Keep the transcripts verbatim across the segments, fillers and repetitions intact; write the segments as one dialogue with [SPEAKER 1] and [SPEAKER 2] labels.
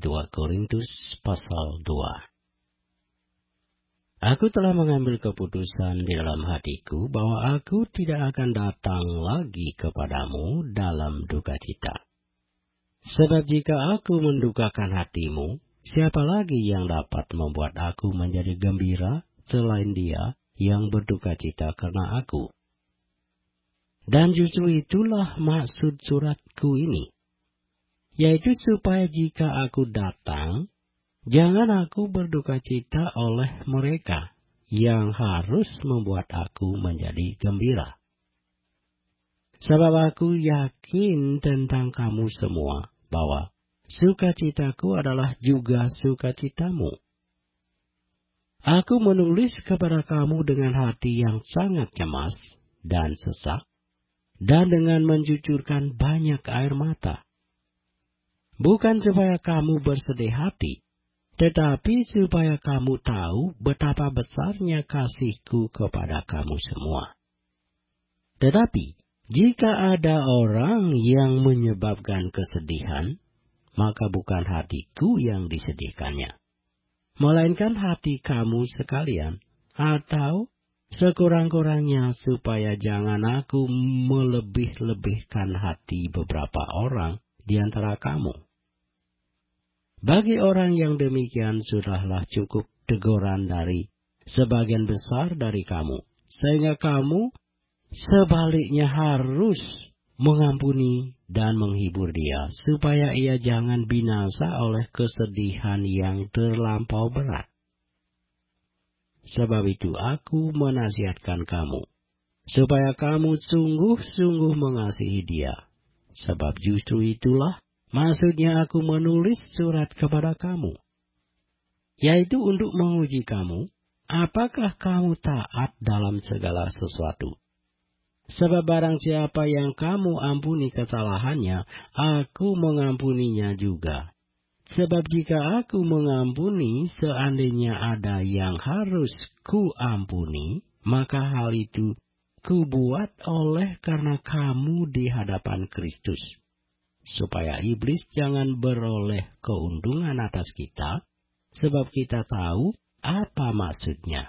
[SPEAKER 1] dua Korintus pasal dua. Aku telah mengambil keputusan di dalam hatiku bahwa aku tidak akan datang lagi kepadamu dalam duka cita. Sebab jika aku mendukakan hatimu, siapa lagi yang dapat membuat aku menjadi gembira selain Dia yang berduka cita karena aku? Dan justru itulah maksud suratku ini, yaitu supaya jika aku datang, jangan aku berduka cita oleh mereka yang harus membuat aku menjadi gembira. Sebab aku yakin tentang kamu semua bahwa sukacitaku adalah juga sukacitamu. Aku menulis kepada kamu dengan hati yang sangat cemas dan sesak, dan dengan mencucurkan banyak air mata. Bukan supaya kamu bersedih hati, tetapi supaya kamu tahu betapa besarnya kasihku kepada kamu semua. Tetapi, jika ada orang yang menyebabkan kesedihan, maka bukan hatiku yang disedihkannya, melainkan hati kamu sekalian, atau sekurang-kurangnya supaya jangan aku melebih-lebihkan hati beberapa orang di antara kamu. Bagi orang yang demikian sudahlah cukup teguran dari sebagian besar dari kamu, sehingga kamu sebaliknya harus mengampuni dan menghibur dia, supaya ia jangan binasa oleh kesedihan yang terlampau berat. Sebab itu aku menasihatkan kamu, supaya kamu sungguh-sungguh mengasihi dia. Sebab justru itulah maksudnya aku menulis surat kepada kamu, yaitu untuk menguji kamu, apakah kamu taat dalam segala sesuatu. Sebab barang siapa yang kamu ampuni kesalahannya, aku mengampuninya juga. Sebab jika aku mengampuni, seandainya ada yang harus ku ampuni, maka hal itu ku buat oleh karena kamu di hadapan Kristus, supaya iblis jangan beroleh keuntungan atas kita, sebab kita tahu apa maksudnya.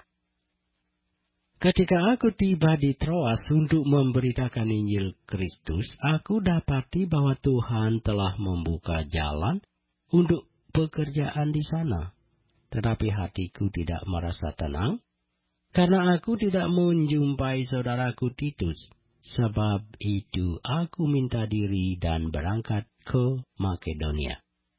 [SPEAKER 1] Ketika aku tiba di Troas untuk memberitakan Injil Kristus, aku dapati bahwa Tuhan telah membuka jalan untuk pekerjaan di sana. Tetapi hatiku tidak merasa tenang, karena aku tidak menjumpai saudaraku Titus. Sebab itu aku minta diri dan berangkat ke Makedonia.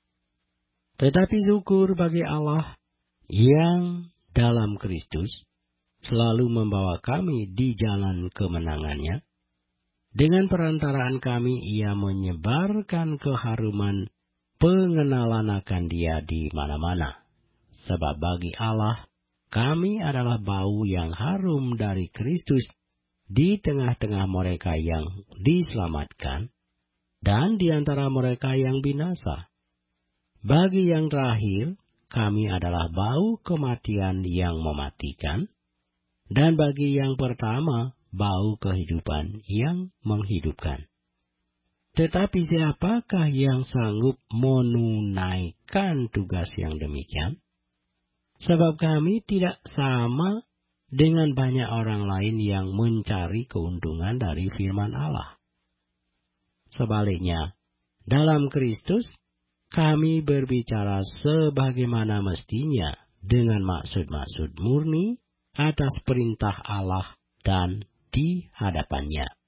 [SPEAKER 1] Tetapi syukur bagi Allah yang dalam Kristus selalu membawa kami di jalan kemenangannya. Dengan perantaraan kami ia menyebarkan keharuman pengenalan akan Dia di mana-mana. Sebab bagi Allah, kami adalah bau yang harum dari Kristus di tengah-tengah mereka yang diselamatkan dan di antara mereka yang binasa. Bagi yang terakhir, kami adalah bau kematian yang mematikan, dan bagi yang pertama, bau kehidupan yang menghidupkan. Tetapi siapakah yang sanggup menunaikan tugas yang demikian? Sebab kami tidak sama dengan banyak orang lain yang mencari keuntungan dari firman Allah. Sebaliknya, dalam Kristus, kami berbicara sebagaimana mestinya dengan maksud-maksud murni atas perintah Allah dan di hadapannya.